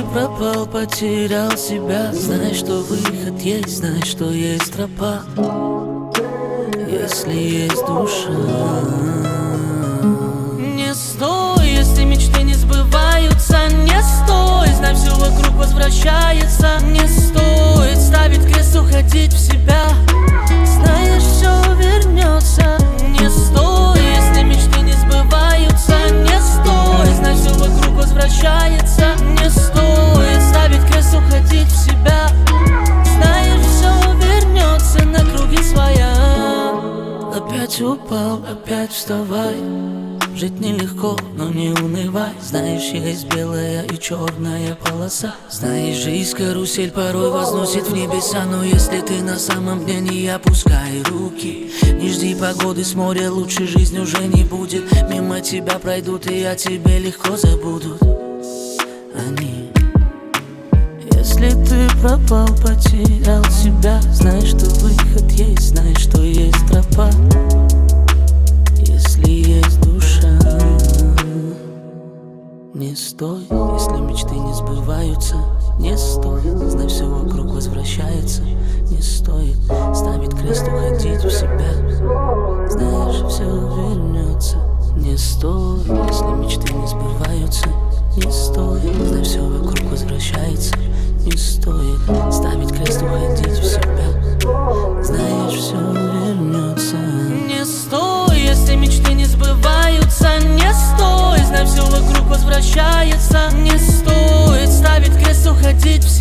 пропал, потерял себя, знай, что выход есть, знай, что есть тропа, если есть душа. Не стой, если мечты не сбываются, не стой, знай, все вокруг возвращается. Не стоит ставить крест, уходить в себя, знаешь, все вернется. Не стой, если мечты не сбываются, не стой, знай, все вокруг возвращается. Не стоит ставить крест, уходить в себя, знаешь, все вернется на круги своя. Опять упал, опять вставай. Жить нелегко, но не унывай. Знаешь, есть белая и черная полоса. Знаешь, жизнь карусель порой возносит в небеса. Но если ты на самом дне, не опускай руки. Не жди погоды с моря, лучше жизнь уже не будет. Мимо тебя пройдут и о тебе легко забудут они. Если ты пропал, потерял себя, знай, что выход есть, знай, что есть тропа, если есть душа. Не стой, если мечты не сбываются, не стой, знай, все вокруг возвращается. Не стоит ставить крест, уходить в себя, знаешь, все вернется. Не стой, если мечты не сбываются, не стой, знай, все вокруг возвращается. Не стоит ставить крест, уходить в себя, знаешь, все вернется. Не стой, если мечты не сбываются, не стой, знай, все вокруг возвращается. Не стоит ставить крест, уходить в себя.